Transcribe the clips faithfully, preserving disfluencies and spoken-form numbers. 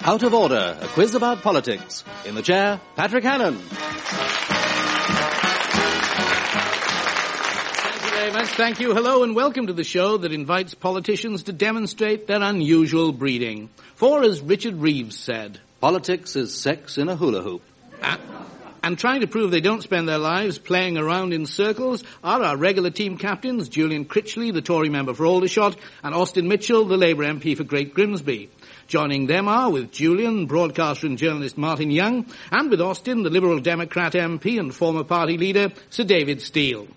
Out of Order, a quiz about politics. In the chair, Patrick Hannon. Thank you very much. Thank you. Hello and welcome to the show that invites politicians to demonstrate their unusual breeding. For, as Richard Reeves said, politics is sex in a hula hoop. Uh, and trying to prove they don't spend their lives playing around in circles are our regular team captains, Julian Critchley, the Tory member for Aldershot, and Austin Mitchell, the Labour M P for Great Grimsby. Joining them are, with Julian, broadcaster and journalist Martin Young, and with Austin, the Liberal Democrat M P and former party leader, Sir David Steele.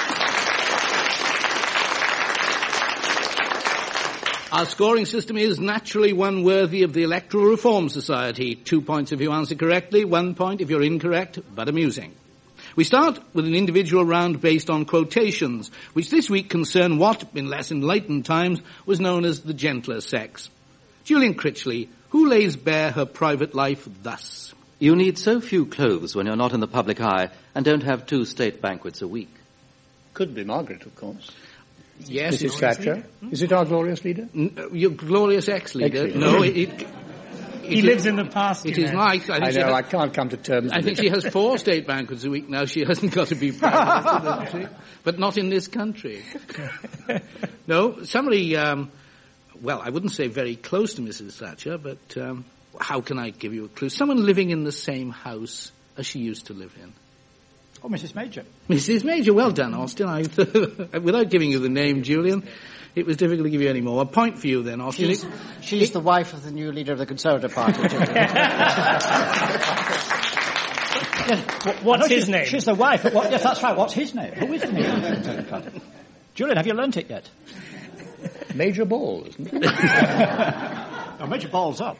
Our scoring system is naturally one worthy of the Electoral Reform Society. Two points if you answer correctly, one point if you're incorrect, but amusing. We start with an individual round based on quotations, which this week concern what, in less enlightened times, was known as the gentler sex. Julian Critchley, who lays bare her private life thus? You need so few clothes when you're not in the public eye and don't have two state banquets a week. Could be Margaret, of course. Yes. Missus Thatcher. Is it our glorious leader? N- uh, your glorious ex-leader? Ex-leader. No, it... it he it, lives in the past. It you is know. nice. I, I think know, has, I can't come to terms I with think it. she has four state banquets a week now. She hasn't got to be prime minister, doesn't she? But not in this country. No, somebody, um, well, I wouldn't say very close to Missus Thatcher, but um, how can I give you a clue? Someone living in the same house as she used to live in. Oh, Missus Major. Missus Major, well done, Austin. I, without giving you the name, Julian, it was difficult to give you any more. A point for you then, Austin. She's, she's it, the wife of the new leader of the Conservative Party. What's no, his she's, name? She's the wife. What, yes, that's right. What's his name? Who is the new leader of the Conservative Party? Julian, have you learnt it yet? Major Ball, isn't it? Oh, Major Ball's up.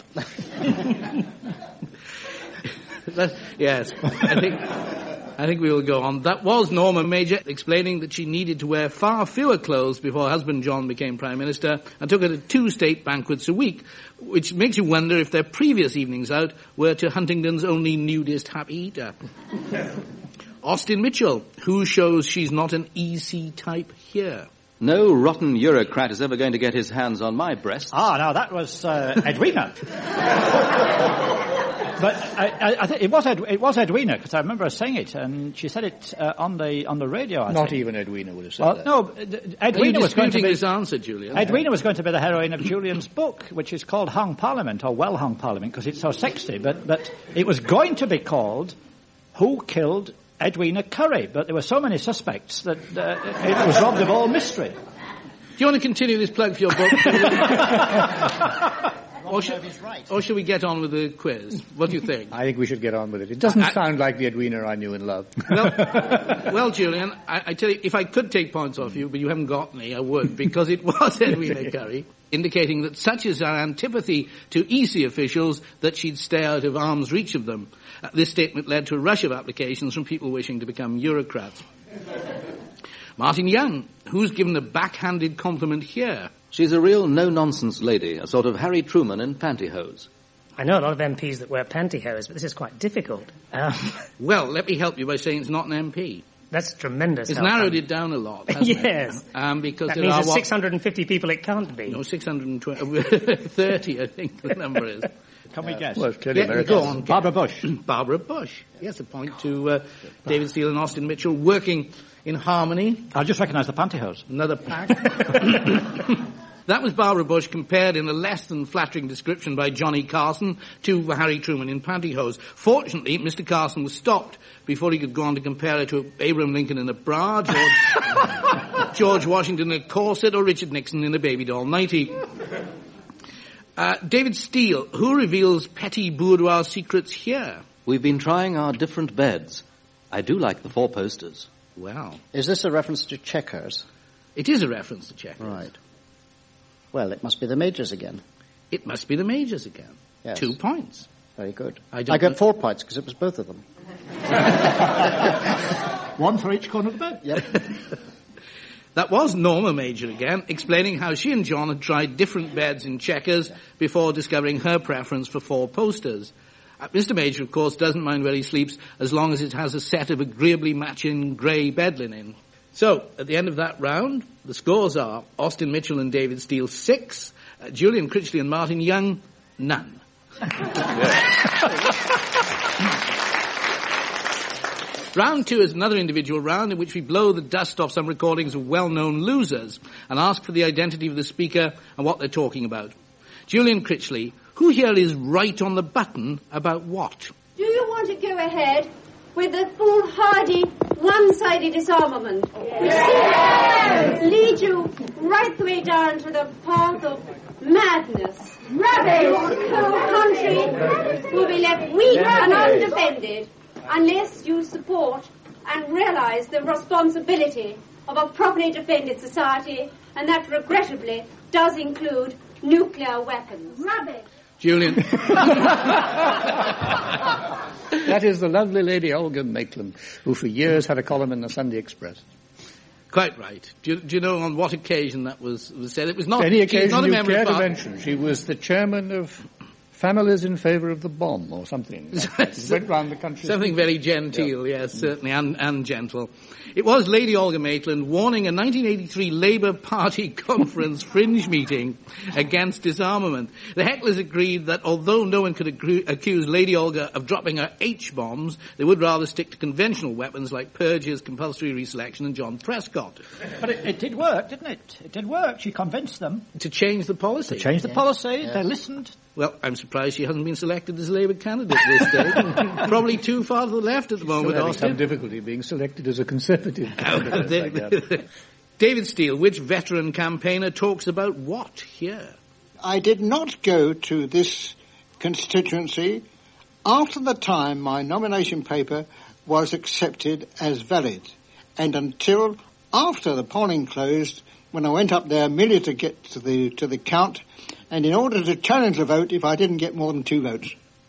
That, yes, I think I think we will go on. That was Norma Major explaining that she needed to wear far fewer clothes before husband John became Prime Minister and took her to two state banquets a week, which makes you wonder if their previous evenings out were to Huntingdon's only nudist happy eater. Austin Mitchell, who shows she's not an E C type here. No rotten Eurocrat is ever going to get his hands on my breasts. Ah, now that was uh, Edwina. But I, I, I think it was Ed, it was Edwina, because I remember her saying it, and she said it uh, on the on the radio. I Not think. even Edwina would have said well, that. No, Edwina was going to be this answer, Julian. Edwina was going to be the heroine of Julian's book, which is called Hung Parliament, or Well Hung Parliament, because it's so sexy. But but it was going to be called Who Killed Edwina Curry? But there were so many suspects that uh, it was robbed of all mystery. Do you want to continue this plug for your book? Or should, or should we get on with the quiz? What do you think? I think we should get on with it. It doesn't I, sound like the Edwina I knew and loved. Well, well Julian, I, I tell you, if I could take points off you, but you haven't got any, I would, because it was Edwina Curry, indicating that such is our antipathy to E C officials that she'd stay out of arm's reach of them. Uh, this statement led to a rush of applications from people wishing to become Eurocrats. Martin Young, who's given a backhanded compliment here? She's a real no-nonsense lady, a sort of Harry Truman in pantyhose. I know a lot of M Ps that wear pantyhose, but this is quite difficult. Um, well, let me help you by saying it's not an M P. That's tremendous. It's help, narrowed um, it down a lot, hasn't yes. it? Um, because that there means are there's what, six hundred fifty people it can't be. No, six hundred twenty, thirty, I think the number is. Can we guess? Well, it's clearly Yeah, American. go on. Barbara Bush. Barbara Bush. Yes, a point to uh, David Steele and Austin Mitchell working in harmony. I just recognise the pantyhose. Another pack. That was Barbara Bush compared in a less than flattering description by Johnny Carson to Harry Truman in pantyhose. Fortunately, Mister Carson was stopped before he could go on to compare her to Abraham Lincoln in a bra, George, George Washington in a corset, or Richard Nixon in a baby doll nightie. Uh, David Steele, who reveals petty boudoir secrets here? We've been trying our different beds. I do like the four posters. Well, Is this a reference to checkers? it is a reference to checkers. Right. Well, it must be the Majors again. It must be the Majors again. Yes. Two points. Very good. I I, don't got know- four points because it was both of them. One for each corner of the bed. Yep. That was Norma Major again, explaining how she and John had tried different beds in Chequers before discovering her preference for four posters. Uh, Mister Major, of course, doesn't mind where he sleeps as long as it has a set of agreeably matching grey bed linen. So, at the end of that round, the scores are Austin Mitchell and David Steele, six, uh, Julian Critchley and Martin Young, none. Round two is another individual round in which we blow the dust off some recordings of well-known losers and ask for the identity of the speaker and what they're talking about. Julian Critchley, who here is right on the button about what? Do you want to go ahead with the foolhardy, one-sided disarmament, which seems to lead you right the way down to the path of madness? Rubbish! Your whole country will be left weak and undefended unless you support and realize the responsibility of a properly defended society, and that regrettably does include nuclear weapons. Rubbish! Julian. That is the lovely lady Olga Maitland, who for years had a column in the Sunday Express. Quite right. Do you, do you know on what occasion that was, was said? It was not. Any occasion not a you member care of to Parliament. mention. She was the chairman of Families in Favour of the Bomb, or something. Went round the country. Something very genteel, yeah. Yes, certainly, and, and gentle. It was Lady Olga Maitland warning a nineteen eighty-three Labour Party conference fringe meeting against disarmament. The hecklers agreed that although no one could agree, accuse Lady Olga of dropping her H-bombs, they would rather stick to conventional weapons like purges, compulsory reselection, and John Prescott. But it, it did work, didn't it? It did work. She convinced them. To change the policy. To change the Yes. policy. Yes. They listened. Well, I'm surprised she hasn't been selected as a Labour candidate at this stage. Probably too far to the left at the moment, Still having Austin. some difficulty being selected as a Conservative candidate like that. David Steele, which veteran campaigner talks about what here? I did not go to this constituency after the time my nomination paper was accepted as valid, and until after the polling closed, when I went up there merely to get to the to the count, and in order to challenge the vote if I didn't get more than two votes.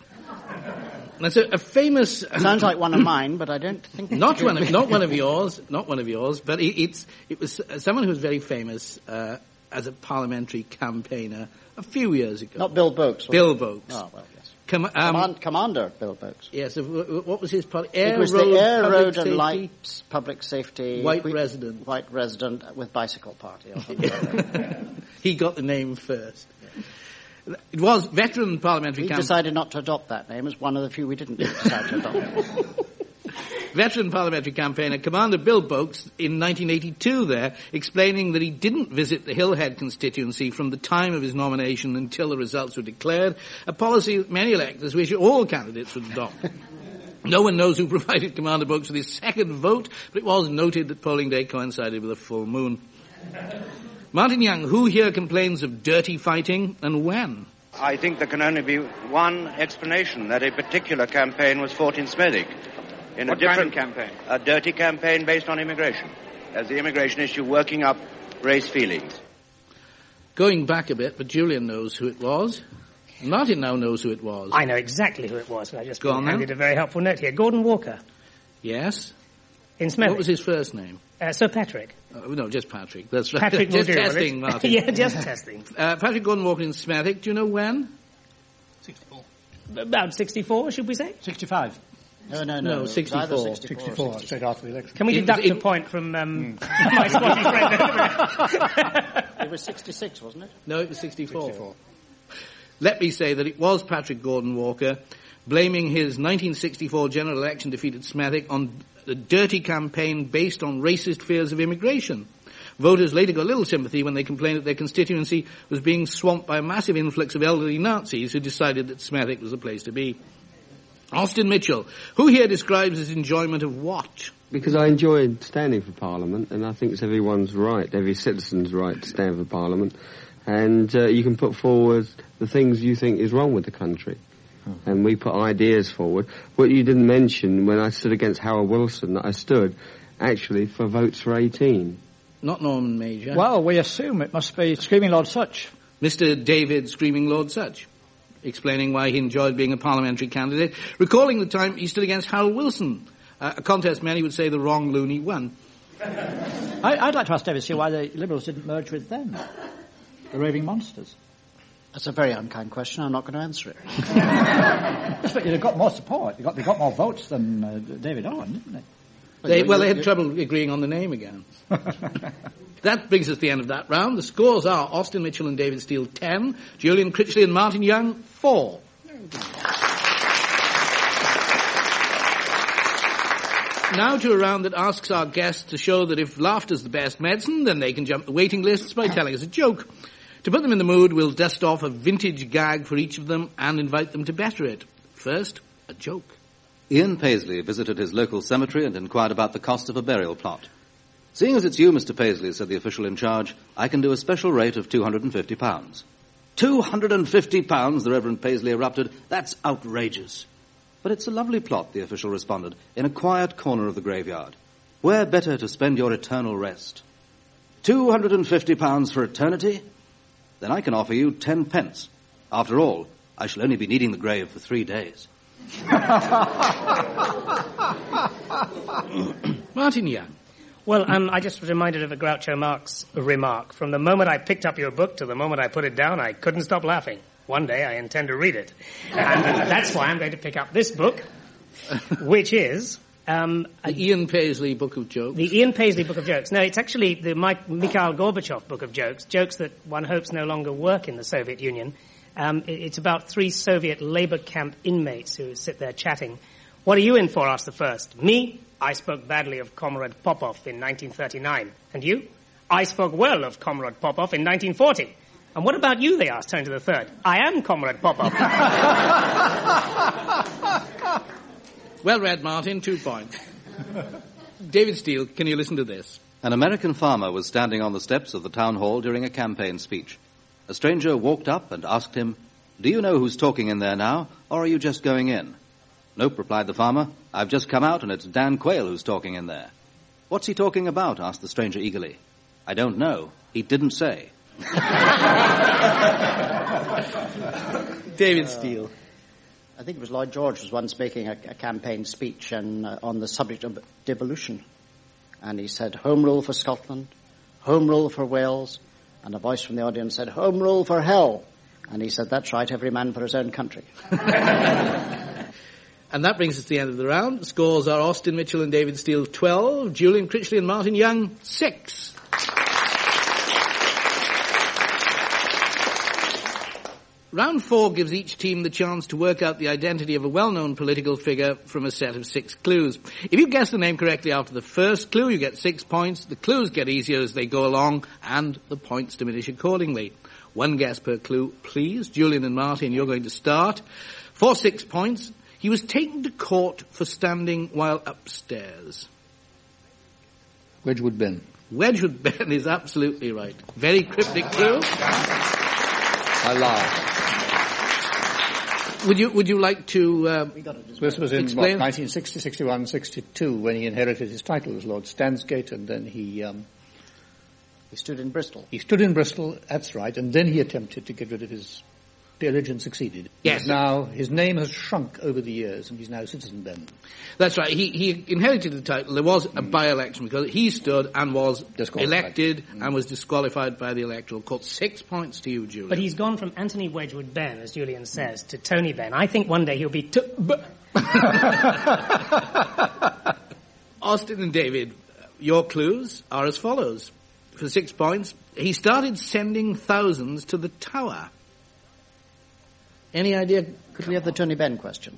That's a, a famous. Sounds like one of mine, but I don't think it's Not true. one of not one of yours, not one of yours, but it, it's it was someone who was very famous uh, as a parliamentary campaigner a few years ago. Not Bill Boakes. was Bill it? Boakes. Oh, well, yes. Com- um, Command, Commander Bill Boakes. yes. uh, What was his party? Air It was Road, the Air Public Road Safety, and Lights Public Safety... White we- Resident. White Resident with Bicycle Party or something like that. He got the name first. It was veteran parliamentary We campaigner. decided not to adopt that name as one of the few we didn't decide to adopt. Veteran parliamentary campaigner Commander Bill Boakes in nineteen eighty-two there, explaining that he didn't visit the Hillhead constituency from the time of his nomination until the results were declared, a policy that many electors wish all candidates would adopt. No one knows who provided Commander Boakes with his second vote, but it was noted that polling day coincided with a full moon. Martin Young, who here complains of dirty fighting and when? I think there can only be one explanation, that a particular campaign was fought in Smethwick. In What a different kind of campaign? A dirty campaign based on immigration, as the immigration issue working up race feelings. Going back a bit, but Julian knows who it was. Martin now knows who it was. I know exactly who it was, but I just Go on, handed then. a very helpful note here. Gordon Walker Yes? in Smethwick. What was his first name? Uh, Sir Patrick. Oh, no, just Patrick. That's right. Patrick will just do, will testing, it? Martin. Yeah, just testing. Uh, Patrick Gordon Walker in Smethwick. Do you know when? sixty-four. About sixty-four, should we say? sixty-five. No, no, no. No, it was sixty-four. either sixty-four. sixty-four, straight after the election. Can we It- deduct it- a point from um, my spotty friend? It was sixty-six, wasn't it? No, it was sixty-four. sixty-four. Let me say that it was Patrick Gordon Walker blaming his nineteen sixty-four general election defeat at Smethwick on a dirty campaign based on racist fears of immigration. Voters later got little sympathy when they complained that their constituency was being swamped by a massive influx of elderly Nazis who decided that Smethwick was the place to be. Austin Mitchell, who here describes his enjoyment of what? Because I enjoy standing for Parliament, and I think it's everyone's right, every citizen's right to stand for Parliament, and uh, you can put forward the things you think is wrong with the country. And we put ideas forward. What you didn't mention, when I stood against Harold Wilson, I stood actually for votes for eighteen. Not Norman Major. Well, we assume it must be Screaming Lord Such. Mister David Screaming Lord Such, explaining why he enjoyed being a parliamentary candidate, recalling the time he stood against Harold Wilson, uh, a contest many would say the wrong loony won. I, I'd like to ask David Steele why the Liberals didn't merge with them, the Raving Monsters. That's a very unkind question. I'm not going to answer it. Yes, but they've got more support. They got they got more votes than uh, David Owen, didn't they? They, well, they had trouble agreeing on the name again. That brings us to the end of that round. The scores are Austin Mitchell and David Steele, ten, Julian Critchley and Martin Young, four. Now to a round that asks our guests to show that if laughter's the best medicine, then they can jump the waiting lists by telling us a joke. To put them in the mood, we'll dust off a vintage gag for each of them and invite them to better it. First, a joke. Ian Paisley visited his local cemetery and inquired about the cost of a burial plot. Seeing as it's you, Mister Paisley, said the official in charge, I can do a special rate of two hundred fifty pounds. two hundred fifty pounds, the Reverend Paisley erupted. That's outrageous. But it's a lovely plot, the official responded, in a quiet corner of the graveyard. Where better to spend your eternal rest? two hundred fifty pounds for eternity? Then I can offer you ten pence. After all, I shall only be needing the grave for three days. Martin Young. Well, um, I just was reminded of a Groucho Marx remark. From the moment I picked up your book to the moment I put it down, I couldn't stop laughing. One day I intend to read it. And that's why I'm going to pick up this book, which is... Um, the Ian Paisley Book of Jokes. The Ian Paisley Book of Jokes. No, it's actually the Mike, Mikhail Gorbachev Book of Jokes, jokes that one hopes no longer work in the Soviet Union. Um, it, it's about three Soviet labor camp inmates who sit there chatting. What are you in for, asked the first. Me? I spoke badly of Comrade Popov in nineteen thirty-nine. And you? I spoke well of Comrade Popov in nineteen forty. And what about you, they asked, turning to the third. I am Comrade Popov. Well read, Martin. Two points. David Steele, can you listen to this? An American farmer was standing on the steps of the town hall during a campaign speech. A stranger walked up and asked him, do you know who's talking in there now, or are you just going in? Nope, replied the farmer. I've just come out and it's Dan Quayle who's talking in there. What's he talking about? Asked the stranger eagerly. I don't know. He didn't say. David Steele. I think it was Lloyd George was once making a, a campaign speech and, uh, on the subject of devolution. And he said, Home Rule for Scotland, Home Rule for Wales. And a voice from the audience said, Home Rule for hell. And he said, that's right, every man for his own country. And that brings us to the end of the round. The scores are Austin Mitchell and David Steele, twelve, Julian Critchley and Martin Young, six. Round four gives each team the chance to work out the identity of a well-known political figure from a set of six clues. If you guess the name correctly after the first clue, you get six points. The clues get easier as they go along, and the points diminish accordingly. One guess per clue, please. Julian and Martin, you're going to start. For six points, he was taken to court for standing while upstairs. Wedgwood Ben. Wedgwood Ben is absolutely right. Very cryptic clue. I laugh. Would you would you like to uh, This was in explain? what, nineteen sixty, sixty-one, sixty-two, when he inherited his title as Lord Stansgate, and then he um, he stood in Bristol. He stood in Bristol. That's right, and then he attempted to get rid of his peerage and succeeded. Yes. He's now his name has shrunk over the years, and he's now Citizen Ben. That's right. He he inherited the title. There was a by-election because he stood and was elected mm. and was disqualified by the Electoral Court. Six points to you, Julian. But he's gone from Anthony Wedgwood Ben, as Julian says, to Tony Benn. I think one day he'll be... T- b- Austin and David, your clues are as follows. For six points, he started sending thousands to the Tower. Any idea? Could we have the Tony Benn question?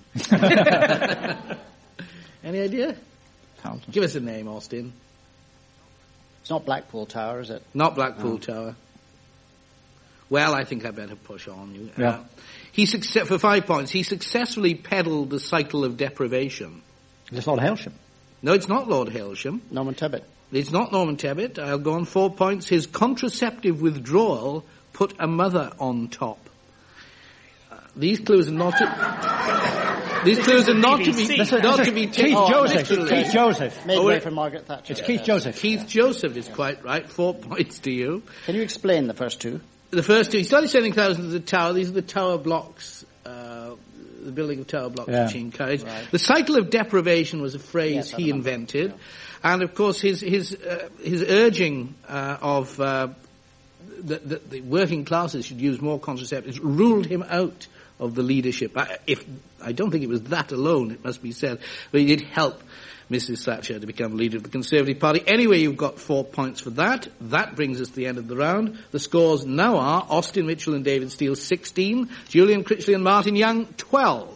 Any idea? Carlton. Give us a name, Austin. It's not Blackpool Tower, is it? Not Blackpool Oh. Tower. Well, I think I better push on you. Yeah. Uh, he succe- for five points, he successfully peddled the cycle of deprivation. Is this Lord Hailsham? No, it's not Lord Hailsham. Norman Tebbit. It's not Norman Tebbit. I'll go on four points. His contraceptive withdrawal put a mother on top. Uh, these clues are not to, these clues are not to be, This is- not this to be is taken Keith Joseph. literally. Keith Joseph. Made Oh, way it- for Margaret Thatcher. It's Keith Joseph. Keith Joseph is quite right. Four points to you. Can you explain the first two? The first two, he started sending thousands to the Tower. These are the Tower blocks, uh, the building of Tower blocks Yeah. which he encouraged. Right. The cycle of deprivation was a phrase Yes, I he remember. invented. And of course his, his, uh, his urging, uh, of, uh, that, that the working classes should use more contraceptives ruled him out of the leadership. I, if, I don't think it was that alone, it must be said, but it did help Missus Thatcher to become leader of the Conservative Party. Anyway, you've got four points for that. That brings us to the end of the round. The scores now are Austin Mitchell and David Steele, sixteen, Julian Critchley and Martin Young, twelve.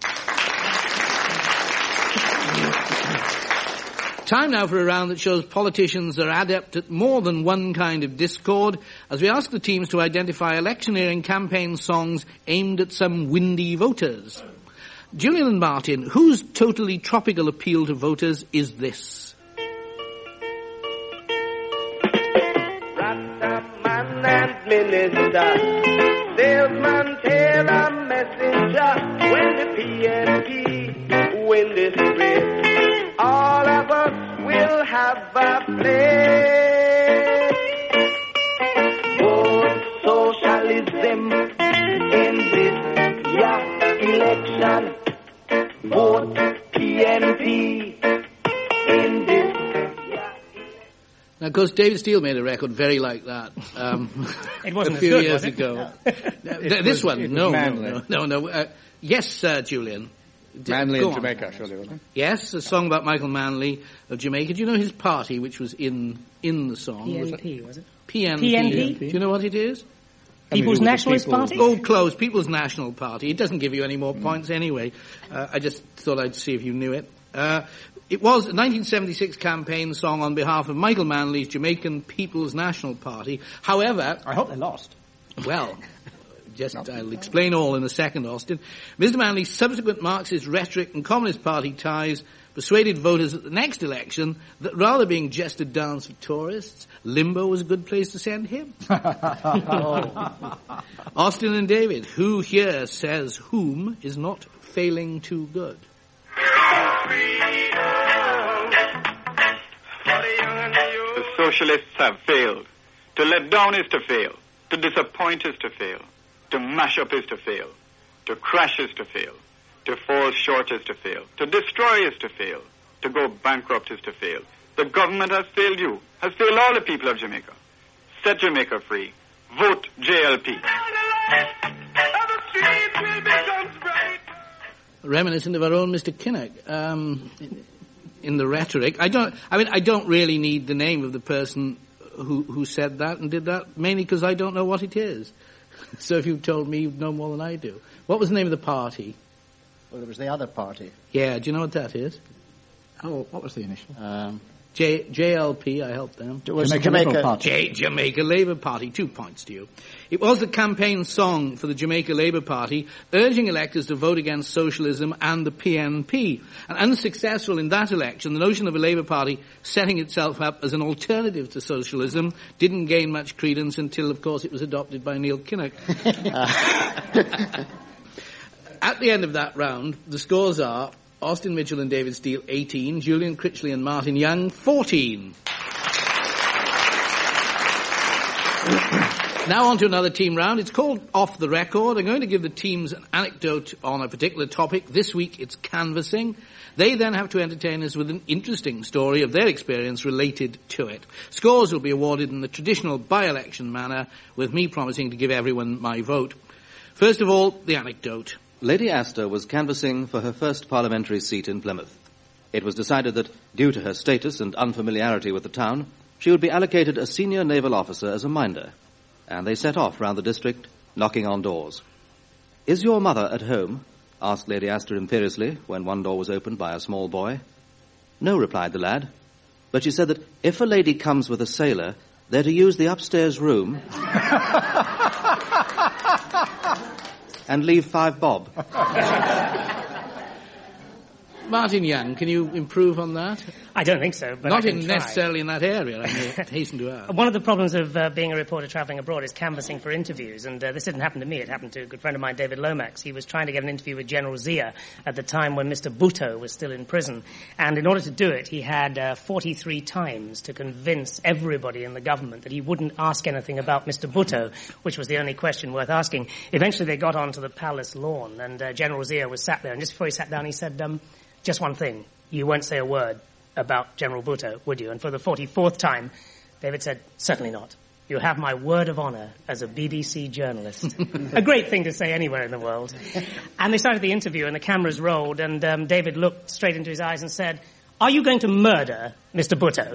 Time now for a round that shows politicians are adept at more than one kind of discord, as we ask the teams to identify electioneering campaign songs aimed at some windy voters. Julian and Martin, whose totally tropical appeal to voters is this? Rastaman and minister, salesman, tailor, messenger, when the P N P win this race, all of us will have a place. Vote socialism in this year election. Vote P N P in this year. Now, of course, David Steele made a record very like that um, it wasn't a few good, years was it? ago. No. Th- this was, one, no, no, no, no, no. Uh, yes, uh, Julian. D- Manly go in on. Jamaica, surely, wasn't it? Yes, a song about Michael Manley of Jamaica. Do you know his party, which was in in the song? P N P, was it? P N P. P N P? Do you know what it is? People's Nationalist Party? Oh, close. People's National Party. It doesn't give you any more mm. points anyway. Uh, I just thought I'd see if you knew it. Uh, it was a nineteen seventy-six campaign song on behalf of Michael Manley's Jamaican People's National Party. However... I hope they lost. Well... Just, I'll explain all in a second, Austin. Mister Manley's subsequent Marxist rhetoric and Communist Party ties persuaded voters at the next election that rather being just a dance for tourists, Limbo was a good place to send him. oh. Austin and David, who here says whom is not failing too good? The socialists have failed. To let down is to fail. To disappoint is to fail. To mash up is to fail. To crash is to fail. To fall short is to fail. To destroy is to fail. To go bankrupt is to fail. The government has failed you, has failed all the people of Jamaica. Set Jamaica free. Vote J L P. Reminiscent of our own Mister Kinnock, um, in the rhetoric. I don't, I mean, I don't really need the name of the person who, who said that and did that, mainly because I don't know what it is. So if you've told me, you'd know more than I do. What was the name of the party? Well, it was the other party. Yeah, do you know what that is? Oh, what was the initial? Um, J, JLP, I helped them. It was Jamaica, Jamaica Labour Party. J, Jamaica Labour Party, two points to you. It was the campaign song for the Jamaica Labour Party, urging electors to vote against socialism and the P N P. And unsuccessful in that election, the notion of a Labour Party setting itself up as an alternative to socialism didn't gain much credence until, of course, it was adopted by Neil Kinnock. At the end of that round, the scores are Austin Mitchell and David Steele, eighteen, Julian Critchley and Martin Young, fourteen. Now on to another team round. It's called Off the Record. I'm going to give the teams an anecdote on a particular topic. This week it's canvassing. They then have to entertain us with an interesting story of their experience related to it. Scores will be awarded in the traditional by-election manner, with me promising to give everyone my vote. First of all, the anecdote. Lady Astor was canvassing for her first parliamentary seat in Plymouth. It was decided that, due to her status and unfamiliarity with the town, she would be allocated a senior naval officer as a minder, and they set off round the district, knocking on doors. "Is your mother at home?" asked Lady Astor imperiously when one door was opened by a small boy. "No," replied the lad, "but she said that if a lady comes with a sailor, they're to use the upstairs room and leave five bob." Martin Young, can you improve on that? I don't think so, but Not I can in try. necessarily in that area, I may hasten to add. One of the problems of uh, being a reporter travelling abroad is canvassing for interviews, and uh, this didn't happen to me. It happened to a good friend of mine, David Lomax. He was trying to get an interview with General Zia at the time when Mister Bhutto was still in prison, and in order to do it, he had uh, forty-three times to convince everybody in the government that he wouldn't ask anything about Mister Bhutto, which was the only question worth asking. Eventually they got onto the palace lawn, and uh, General Zia was sat there, and just before he sat down, he said, um, just one thing. You won't say a word about General Bhutto, would you? And for the forty-fourth time, David said, certainly not. You have my word of honour as a B B C journalist. A great thing to say anywhere in the world. And they started the interview, and the cameras rolled, and um, David looked straight into his eyes and said, are you going to murder Mister Bhutto?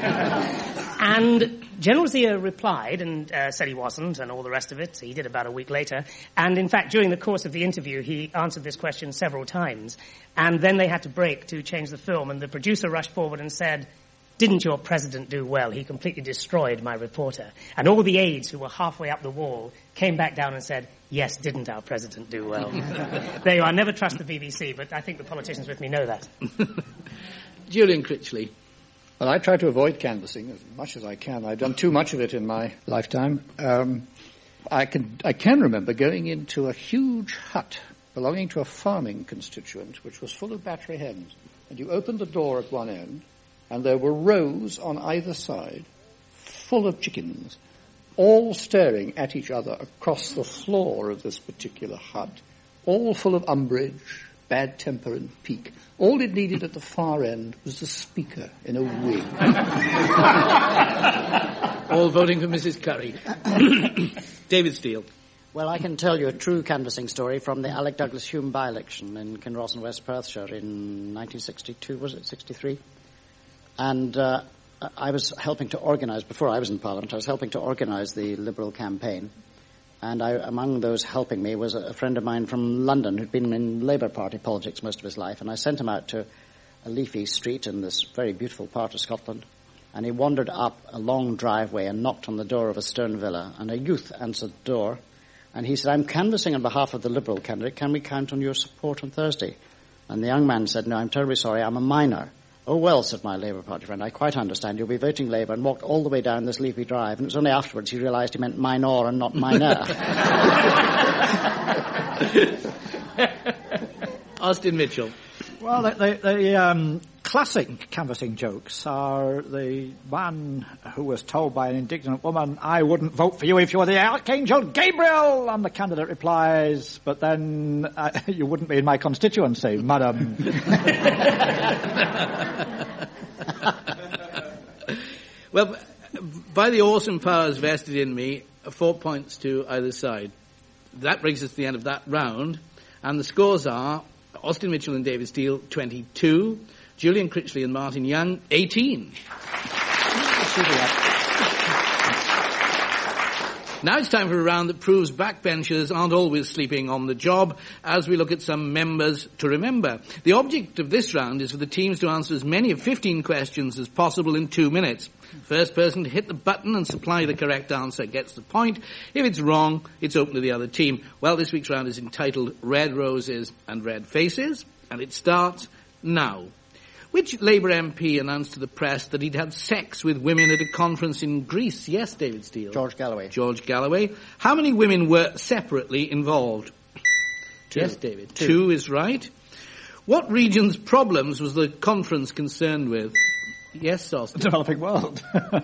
And General Zia replied and uh, said he wasn't and all the rest of it. He did about a week later. And in fact, during the course of the interview, he answered this question several times. And then they had to break to change the film. And the producer rushed forward and said, didn't your president do well? He completely destroyed my reporter. And all the aides who were halfway up the wall came back down and said, yes, didn't our president do well? There you are. Never trust the B B C, but I think the politicians with me know that. Julian Critchley. Well, I try to avoid canvassing as much as I can. I've done too much of it in my lifetime. Um, I can I can remember going into a huge hut belonging to a farming constituent, which was full of battery hens. And you opened the door at one end, and there were rows on either side, full of chickens, all staring at each other across the floor of this particular hut, all full of umbrage, bad temper and pique. All it needed at the far end was the speaker in a wig. All voting for Missus Curry. David Steele. Well, I can tell you a true canvassing story from the Alec Douglas Hume by-election in Kinross in West Perthshire in nineteen sixty-two, was it, sixty-three? And uh, I was helping to organise, before I was in Parliament, I was helping to organise the Liberal campaign. And I, among those helping me was a, a friend of mine from London who'd been in Labour Party politics most of his life. And I sent him out to a leafy street in this very beautiful part of Scotland. And he wandered up a long driveway and knocked on the door of a stone villa. And a youth answered the door. And he said, I'm canvassing on behalf of the Liberal candidate. Can we count on your support on Thursday? And the young man said, no, I'm terribly sorry. I'm a minor. Oh, well, said my Labour Party friend, I quite understand. You'll be voting Labour, and walked all the way down this leafy drive. And it was only afterwards he realised he meant minor and not minor. Austin Mitchell. Well, the, the, the um, classic canvassing jokes are the man who was told by an indignant woman, I wouldn't vote for you if you were the Archangel Gabriel, and the candidate replies, but then uh, you wouldn't be in my constituency, madam. Well, by the awesome powers vested in me, four points to either side. That brings us to the end of that round, and the scores are Austin Mitchell and David Steele, twenty-two. Julian Critchley and Martin Young, eighteen. Now it's time for a round that proves backbenchers aren't always sleeping on the job, as we look at some members to remember. The object of this round is for the teams to answer as many of fifteen questions as possible in two minutes. First person to hit the button and supply the correct answer gets the point. If it's wrong, it's open to the other team. Well, this week's round is entitled Red Roses and Red Faces, and it starts now. Which Labour M P announced to the press that he'd had sex with women at a conference in Greece? Yes, David Steele. George Galloway. George Galloway. How many women were separately involved? Two. Yes, David. Two. Two is right. What region's problems was the conference concerned with? Yes, Austin. The developing world.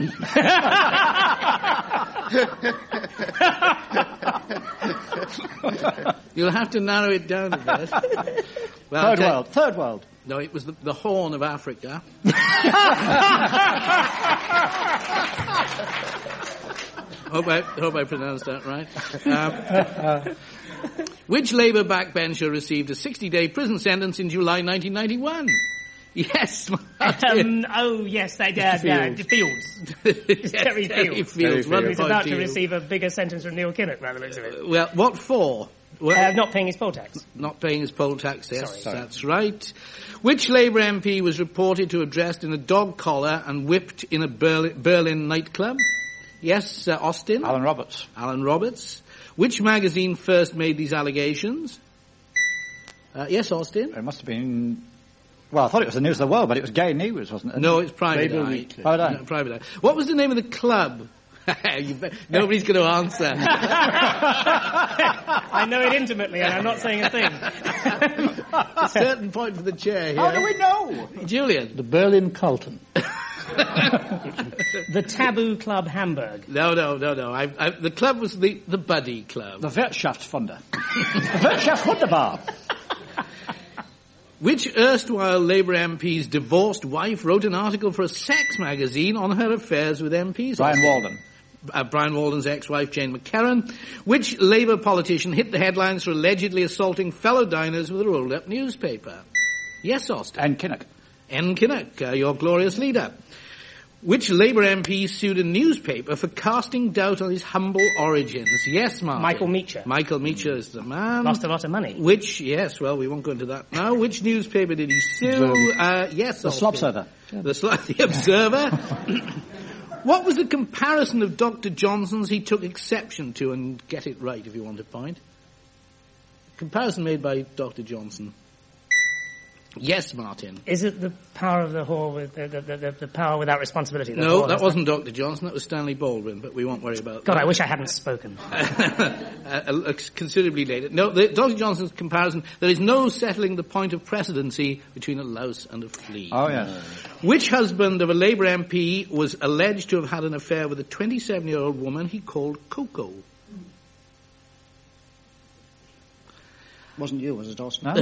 You'll have to narrow it down a bit. Well, Third world. Third world. No, it was the, the Horn of Africa. hope, I, hope I pronounced that right. Um, which Labour backbencher received a sixty-day prison sentence in July nineteen ninety-one? Yes. Um, oh, yes, they did. Uh, Fields. It's Terry Fields. Fields. He's about to receive a bigger sentence from Neil Kinnock, by the looks of it. Well, what for? Well, uh, not paying his poll tax. Not paying his poll tax, yes, Sorry. Sorry. That's right. Which Labour M P was reported to have dressed in a dog collar and whipped in a Berlin, Berlin nightclub? Yes, uh, Austin? Alan Roberts. Alan Roberts. Which magazine first made these allegations? Uh, yes, Austin? It must have been... Well, I thought it was the News of the World, but it was Gay News, wasn't it? No, it's Private Labour Eye. Weekly. Private Eye. No, Private Eye. What was the name of the club? You bet, nobody's going to answer. I know it intimately, and I'm not saying a thing. A certain point for the chair here. How do we know? Julian. The Berlin Carlton. The Taboo Club Hamburg. No, no, no, no. I, I, the club was the, the Buddy Club. The Wirtschaftsfunder. The Wirtschaftswunderbar. Which erstwhile Labour M P's divorced wife wrote an article for a sex magazine on her affairs with M Ps? Brian Walden. Uh, Brian Walden's ex-wife, Jane McCarran. Which Labour politician hit the headlines for allegedly assaulting fellow diners with a rolled-up newspaper? Yes, Austin. And Kinnock. N. Kinnock, uh, your glorious leader. Which Labour M P sued a newspaper for casting doubt on his humble origins? Yes, Martin. Michael Meacher. Michael Meacher is the man. Lost a lot of money. Which, yes, well, we won't go into that now. Which newspaper did he sue? Uh, yes, The Slopserver. The, Sl- the Observer. What was the comparison of Doctor Johnson's he took exception to, and get it right if you want a point? Comparison made by Doctor Johnson. Yes, Martin. Is it the power of the whore with the, the, the, the power without responsibility? The No, whore, that wasn't Doctor Johnson. That was Stanley Baldwin, but we won't worry about God, that. I wish I hadn't spoken. uh, considerably later. No, the, Doctor Johnson's comparison, there is no settling the point of precedency between a louse and a flea. Oh, yes. Which husband of a Labour M P was alleged to have had an affair with a twenty-seven-year-old woman he called Coco? Wasn't you, was it, Dawson? No. He's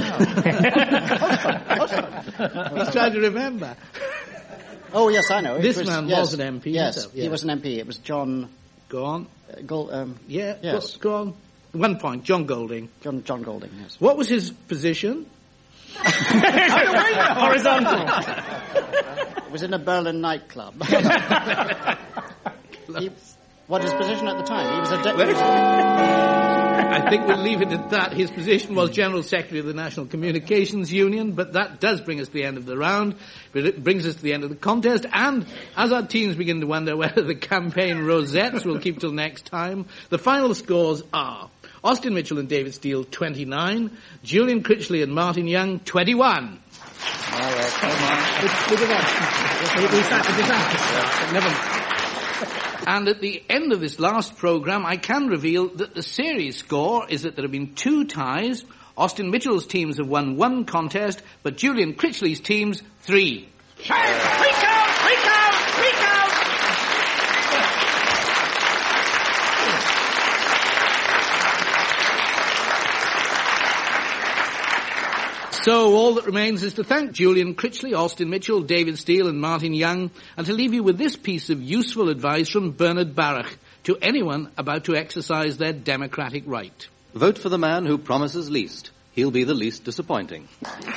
trying to remember. Oh, yes, I know. It This was, man yes, was an M P Yes, himself, he yeah. was an M P. It was John... Go on. Uh, Gold, um, Yeah, yes. go, go on. One point, John Golding. John, John Golding, yes. What was his position? Horizontal. It was in a Berlin nightclub. he, what his position at the time? He was a deputy... I think we'll leave it at that. His position was General Secretary of the National Communications Union, but that does bring us to the end of the round. But it brings us to the end of the contest, and as our teams begin to wonder whether the campaign rosettes will keep till next time, the final scores are Austin Mitchell and David Steele, twenty-nine, Julian Critchley and Martin Young, twenty-one. All right, come on. Look at that. Never mind. And at the end of this last programme, I can reveal that the series score is that there have been two ties. Austin Mitchell's teams have won one contest, but Julian Critchley's teams, three. Freak out! Freak out! Freak out! So all that remains is to thank Julian Critchley, Austin Mitchell, David Steele and Martin Young, and to leave you with this piece of useful advice from Bernard Baruch to anyone about to exercise their democratic right. Vote for the man who promises least. He'll be the least disappointing.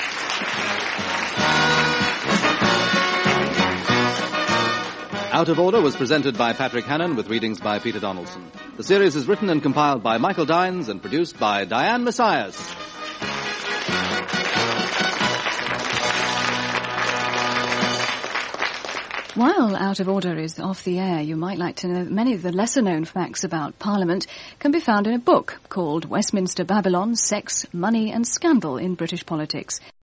Out of Order was presented by Patrick Hannon with readings by Peter Donaldson. The series is written and compiled by Michael Dines and produced by Diane Messias. While Out of Order is off the air, you might like to know that many of the lesser-known facts about Parliament can be found in a book called Westminster Babylon, Sex, Money and Scandal in British Politics.